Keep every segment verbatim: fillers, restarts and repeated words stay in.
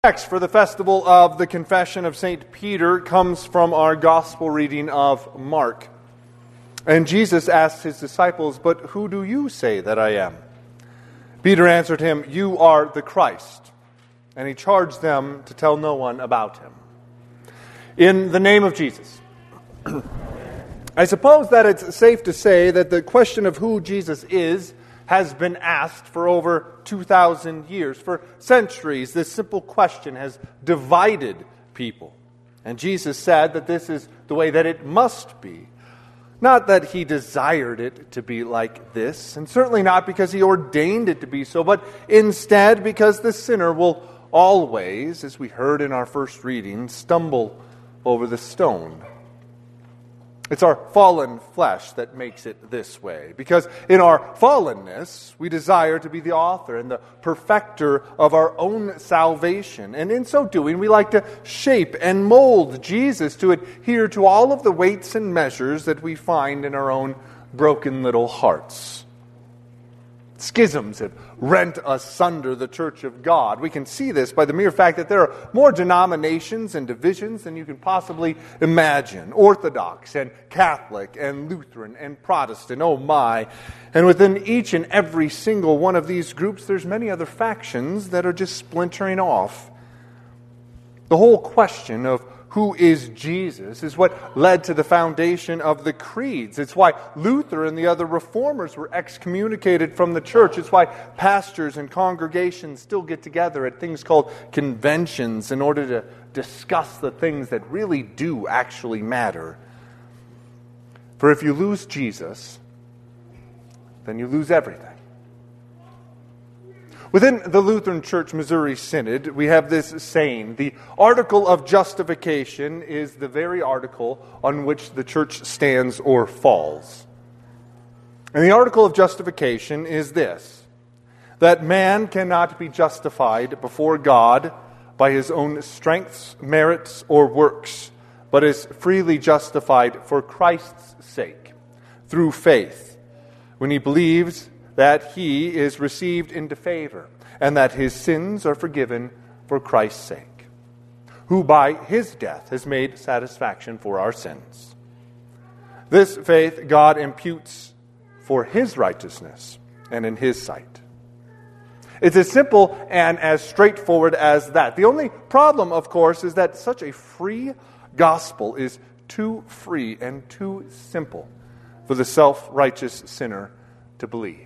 Text for the festival of the Confession of Saint Peter comes from our gospel reading of Mark. And Jesus asked his disciples, "But who do you say that I am?" Peter answered him, "You are the Christ." And he charged them to tell no one about him. In the name of Jesus. I suppose that it's safe to say that the question of who Jesus is has been asked for over two thousand years. For centuries, this simple question has divided people. And Jesus said that this is the way that it must be. Not that he desired it to be like this, and certainly not because he ordained it to be so, but instead because the sinner will always, as we heard in our first reading, stumble over the stone. It's our fallen flesh that makes it this way. Because in our fallenness, we desire to be the author and the perfecter of our own salvation. And in so doing, we like to shape and mold Jesus to adhere to all of the weights and measures that we find in our own broken little hearts. Schisms have rent asunder the church of God. We can see this by the mere fact that there are more denominations and divisions than you can possibly imagine. Orthodox and Catholic and Lutheran and Protestant, oh my. And within each and every single one of these groups, there's many other factions that are just splintering off. The whole question of who is Jesus is what led to the foundation of the creeds. It's why Luther and the other reformers were excommunicated from the church. It's why pastors and congregations still get together at things called conventions in order to discuss the things that really do actually matter. For if you lose Jesus, then you lose everything. Within the Lutheran Church Missouri Synod, we have this saying: the article of justification is the very article on which the church stands or falls. And the article of justification is this: that man cannot be justified before God by his own strengths, merits, or works, but is freely justified for Christ's sake, through faith, when he believes that he is received into favor, and that his sins are forgiven for Christ's sake, who by his death has made satisfaction for our sins. This faith God imputes for his righteousness and in his sight. It's as simple and as straightforward as that. The only problem, of course, is that such a free gospel is too free and too simple for the self-righteous sinner to believe.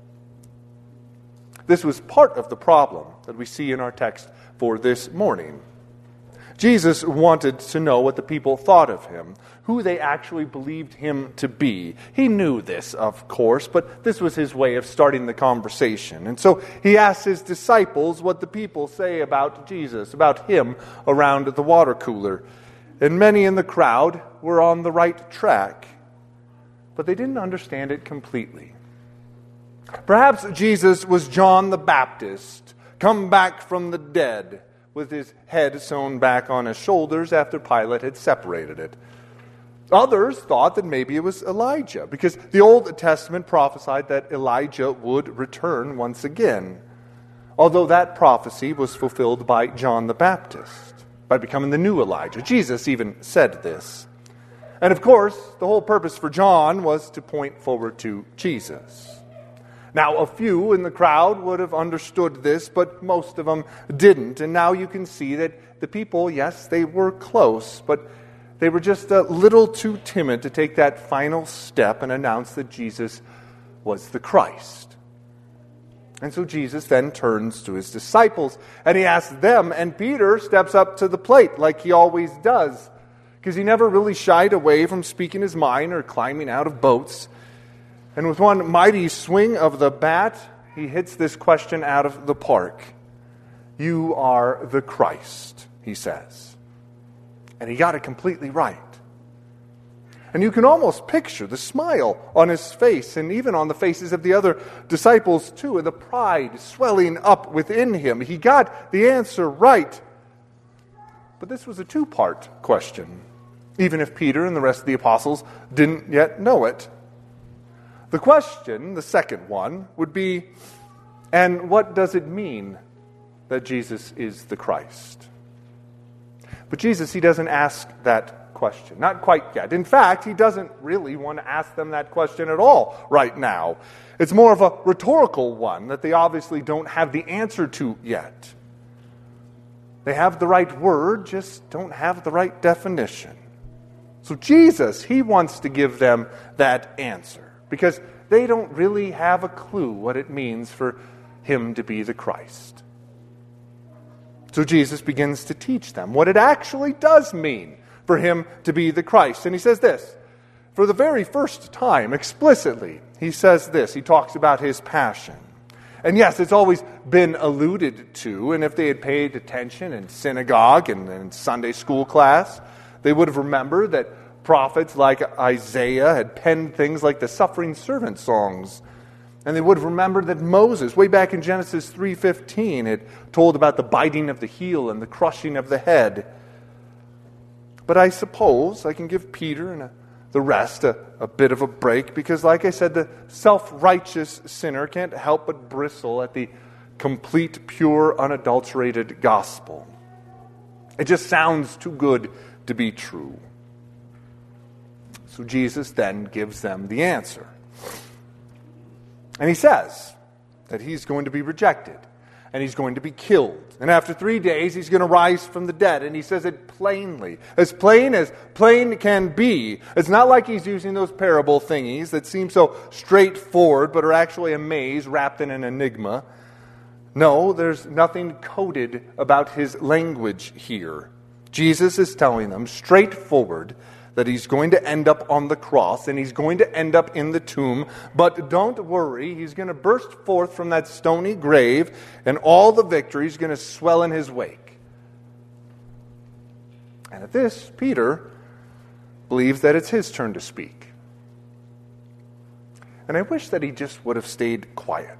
This was part of the problem that we see in our text for this morning. Jesus wanted to know what the people thought of him, who they actually believed him to be. He knew this, of course, but this was his way of starting the conversation. And so he asked his disciples what the people say about Jesus, about him around the water cooler. And many in the crowd were on the right track, but they didn't understand it completely. Perhaps Jesus was John the Baptist, come back from the dead, with his head sewn back on his shoulders after Pilate had separated it. Others thought that maybe it was Elijah, because the Old Testament prophesied that Elijah would return once again, although that prophecy was fulfilled by John the Baptist, by becoming the new Elijah. Jesus even said this. And of course, the whole purpose for John was to point forward to Jesus. Now, a few in the crowd would have understood this, but most of them didn't. And now you can see that the people, yes, they were close, but they were just a little too timid to take that final step and announce that Jesus was the Christ. And so Jesus then turns to his disciples, and he asks them, and Peter steps up to the plate like he always does, because he never really shied away from speaking his mind or climbing out of boats. And with one mighty swing of the bat, he hits this question out of the park. You are the Christ, he says. And he got it completely right. And you can almost picture the smile on his face, and even on the faces of the other disciples too, and the pride swelling up within him. He got the answer right. But this was a two-part question, even if Peter and the rest of the apostles didn't yet know it. The question, the second one, would be, and what does it mean that Jesus is the Christ. But Jesus, he doesn't ask that question. Not quite yet. In fact, he doesn't really want to ask them that question at all right now. It's more of a rhetorical one that they obviously don't have the answer to yet. They have the right word, just don't have the right definition. So Jesus, he wants to give them that answer because they don't really have a clue what it means for him to be the Christ. So Jesus begins to teach them what it actually does mean for him to be the Christ. And he says this, for the very first time, explicitly, he says this. He talks about his passion. And yes, it's always been alluded to, and if they had paid attention in synagogue and in Sunday school class, they would have remembered that prophets like Isaiah had penned things like the suffering servant songs. And they would have remembered that Moses, way back in Genesis three fifteen, had told about the biting of the heel and the crushing of the head. But I suppose I can give Peter and a the rest a, a bit of a break because, like I said, the self-righteous sinner can't help but bristle at the complete, pure, unadulterated gospel. It just sounds too good to be true. So Jesus then gives them the answer. And he says that he's going to be rejected and he's going to be killed. And after three days, he's going to rise from the dead. And he says it plainly, as plain as plain can be. It's not like he's using those parable thingies that seem so straightforward, but are actually a maze wrapped in an enigma. No, there's nothing coded about his language here. Jesus is telling them straightforward that he's going to end up on the cross and he's going to end up in the tomb. But don't worry, he's going to burst forth from that stony grave and all the victory is going to swell in his wake. And at this, Peter believes that it's his turn to speak. And I wish that he just would have stayed quiet.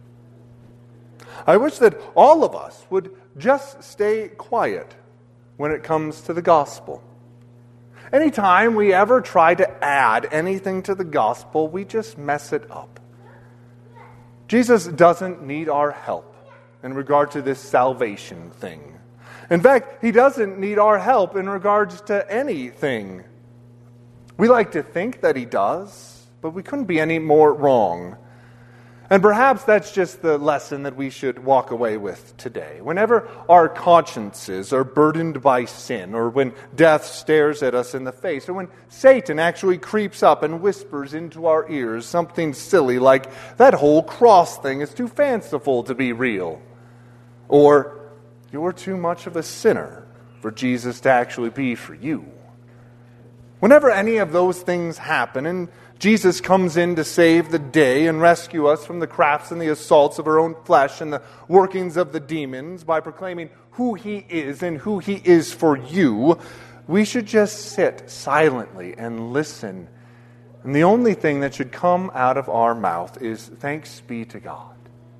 I wish that all of us would just stay quiet when it comes to the gospel. Anytime we ever try to add anything to the gospel, we just mess it up. Jesus doesn't need our help in regard to this salvation thing. In fact, he doesn't need our help in regards to anything. We like to think that he does, but we couldn't be any more wrong. And perhaps that's just the lesson that we should walk away with today. Whenever our consciences are burdened by sin, or when death stares at us in the face, or when Satan actually creeps up and whispers into our ears something silly like, that whole cross thing is too fanciful to be real, or you're too much of a sinner for Jesus to actually be for you. Whenever any of those things happen, and Jesus comes in to save the day and rescue us from the crafts and the assaults of our own flesh and the workings of the demons by proclaiming who he is and who he is for you, we should just sit silently and listen. And the only thing that should come out of our mouth is thanks be to God.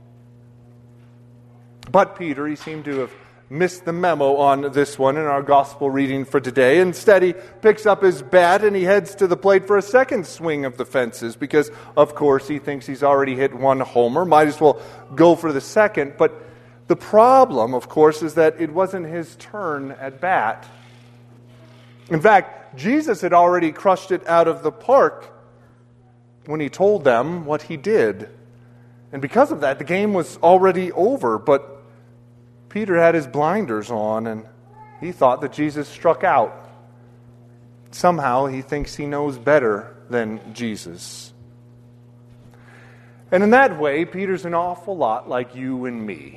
But Peter, he seemed to have missed the memo on this one in our gospel reading for today. Instead, he picks up his bat and he heads to the plate for a second swing of the fences because, of course, he thinks he's already hit one homer. Might as well go for the second. But the problem, of course, is that it wasn't his turn at bat. In fact, Jesus had already crushed it out of the park when he told them what he did. And because of that, the game was already over. But Peter had his blinders on, and he thought that Jesus struck out. Somehow, he thinks he knows better than Jesus. And in that way, Peter's an awful lot like you and me.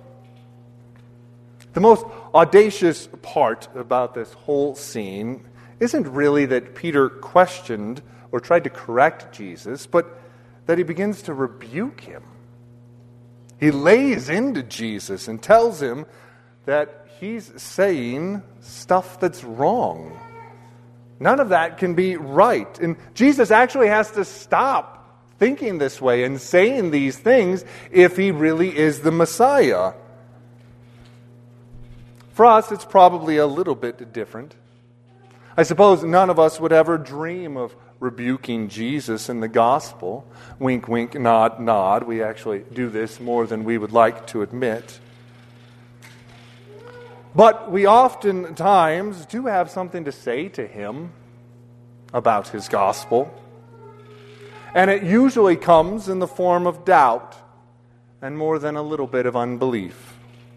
The most audacious part about this whole scene isn't really that Peter questioned or tried to correct Jesus, but that he begins to rebuke him. He lays into Jesus and tells him that he's saying stuff that's wrong. None of that can be right. And Jesus actually has to stop thinking this way and saying these things if he really is the Messiah. For us, it's probably a little bit different. I suppose none of us would ever dream of rebuking Jesus in the gospel. Wink, wink, nod, nod. We actually do this more than we would like to admit. But we oftentimes do have something to say to him about his gospel. And it usually comes in the form of doubt and more than a little bit of unbelief.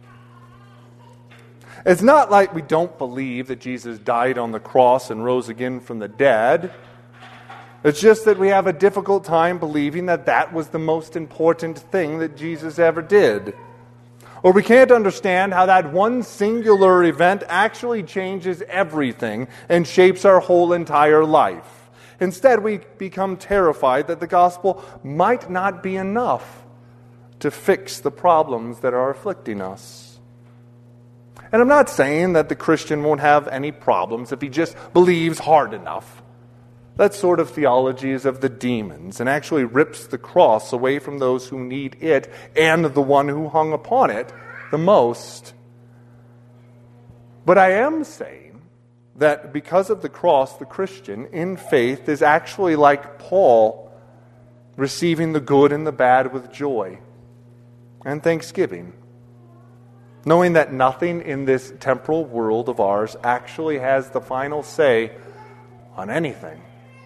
It's not like we don't believe that Jesus died on the cross and rose again from the dead. It's just that we have a difficult time believing that that was the most important thing that Jesus ever did. Or we can't understand how that one singular event actually changes everything and shapes our whole entire life. Instead, we become terrified that the gospel might not be enough to fix the problems that are afflicting us. And I'm not saying that the Christian won't have any problems if he just believes hard enough. That sort of theology is of the demons and actually rips the cross away from those who need it and the one who hung upon it the most. But I am saying that because of the cross, the Christian in faith is actually like Paul, receiving the good and the bad with joy and thanksgiving, knowing that nothing in this temporal world of ours actually has the final say on anything.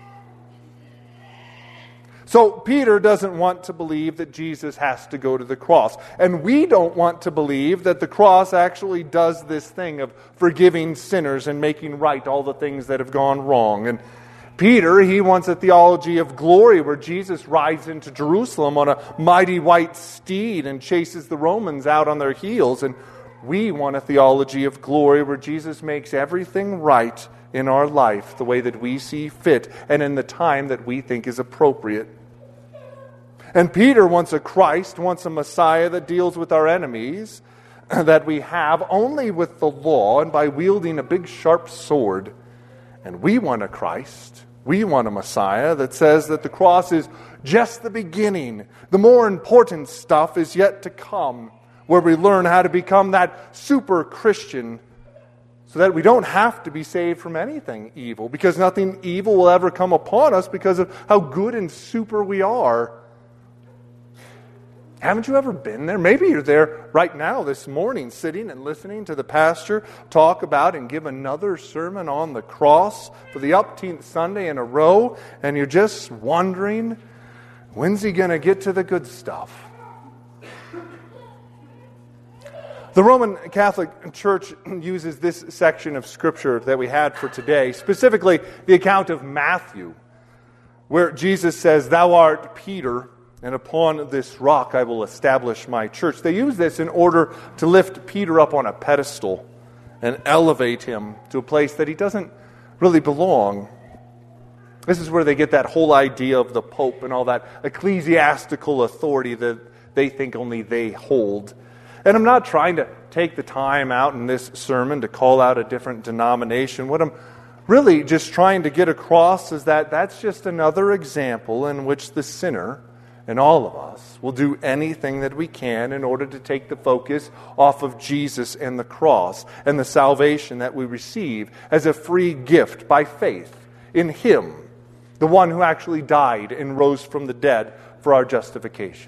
So Peter doesn't want to believe that Jesus has to go to the cross. And we don't want to believe that the cross actually does this thing of forgiving sinners and making right all the things that have gone wrong. And Peter, he wants a theology of glory where Jesus rides into Jerusalem on a mighty white steed and chases the Romans out on their heels. And we want a theology of glory where Jesus makes everything right in our life the way that we see fit and in the time that we think is appropriate. And Peter wants a Christ, wants a Messiah that deals with our enemies that we have only with the law and by wielding a big sharp sword. And we want a Christ, we want a Messiah that says that the cross is just the beginning. The more important stuff is yet to come, where we learn how to become that super Christian so that we don't have to be saved from anything evil, because nothing evil will ever come upon us because of how good and super we are. Haven't you ever been there? Maybe you're there right now this morning, sitting and listening to the pastor talk about and give another sermon on the cross for the umpteenth Sunday in a row, and you're just wondering, when's he going to get to the good stuff? The Roman Catholic Church uses this section of Scripture that we had for today, specifically the account of Matthew, where Jesus says, "Thou art Peter, and upon this rock I will establish my church." They use this in order to lift Peter up on a pedestal and elevate him to a place that he doesn't really belong. This is where they get that whole idea of the Pope and all that ecclesiastical authority that they think only they hold. And I'm not trying to take the time out in this sermon to call out a different denomination. What I'm really just trying to get across is that that's just another example in which the sinner, and all of us, will do anything that we can in order to take the focus off of Jesus and the cross and the salvation that we receive as a free gift by faith in Him, the one who actually died and rose from the dead for our justification.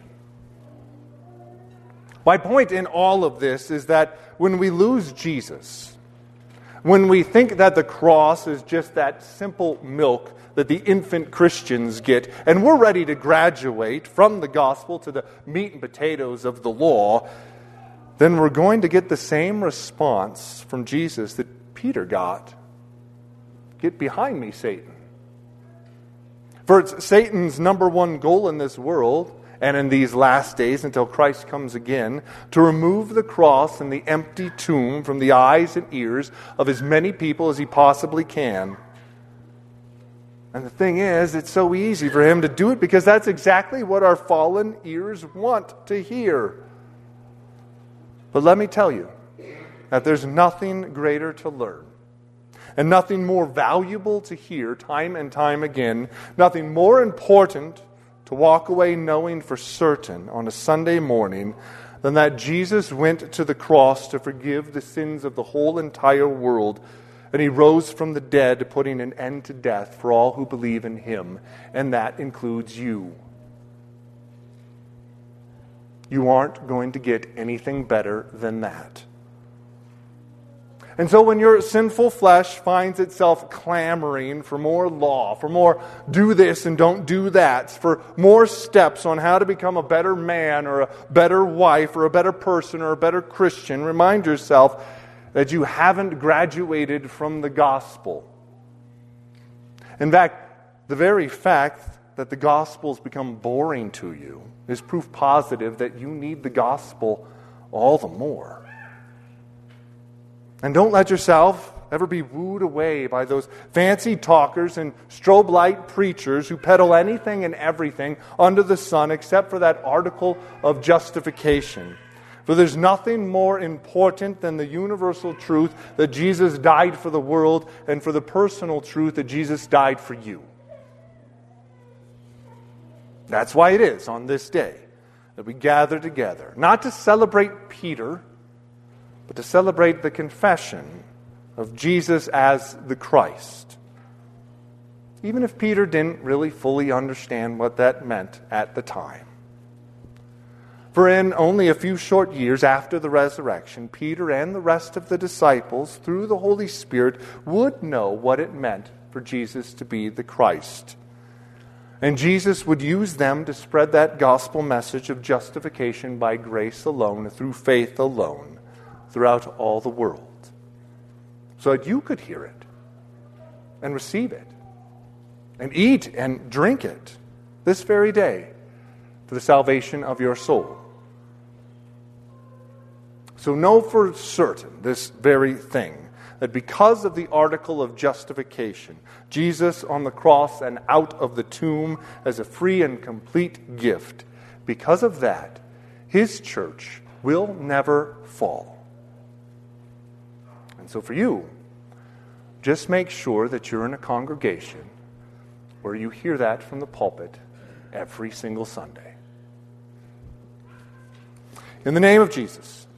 My point in all of this is that when we lose Jesus, when we think that the cross is just that simple milk that the infant Christians get, and we're ready to graduate from the gospel to the meat and potatoes of the law, then we're going to get the same response from Jesus that Peter got. Get behind me, Satan. For it's Satan's number one goal in this world, and in these last days until Christ comes again, to remove the cross and the empty tomb from the eyes and ears of as many people as he possibly can. And the thing is, it's so easy for him to do it because that's exactly what our fallen ears want to hear. But let me tell you that there's nothing greater to learn, and nothing more valuable to hear time and time again, nothing more important to walk away knowing for certain on a Sunday morning than that Jesus went to the cross to forgive the sins of the whole entire world, and He rose from the dead, putting an end to death for all who believe in Him, and that includes you. You aren't going to get anything better than that. And so when your sinful flesh finds itself clamoring for more law, for more do this and don't do that, for more steps on how to become a better man or a better wife or a better person or a better Christian, remind yourself that you haven't graduated from the gospel. In fact, the very fact that the gospel has become boring to you is proof positive that you need the gospel all the more. And don't let yourself ever be wooed away by those fancy talkers and strobe light preachers who peddle anything and everything under the sun except for that article of justification. For there's nothing more important than the universal truth that Jesus died for the world and for the personal truth that Jesus died for you. That's why it is on this day that we gather together, not to celebrate Peter, but to celebrate the confession of Jesus as the Christ. Even if Peter didn't really fully understand what that meant at the time. For in only a few short years after the resurrection, Peter and the rest of the disciples, through the Holy Spirit, would know what it meant for Jesus to be the Christ. And Jesus would use them to spread that gospel message of justification by grace alone, through faith alone, throughout all the world, so that you could hear it and receive it and eat and drink it this very day for the salvation of your soul. So know for certain this very thing, that because of the article of justification, Jesus on the cross and out of the tomb as a free and complete gift, because of that, His church will never fall. And so for you, just make sure that you're in a congregation where you hear that from the pulpit every single Sunday. In the name of Jesus,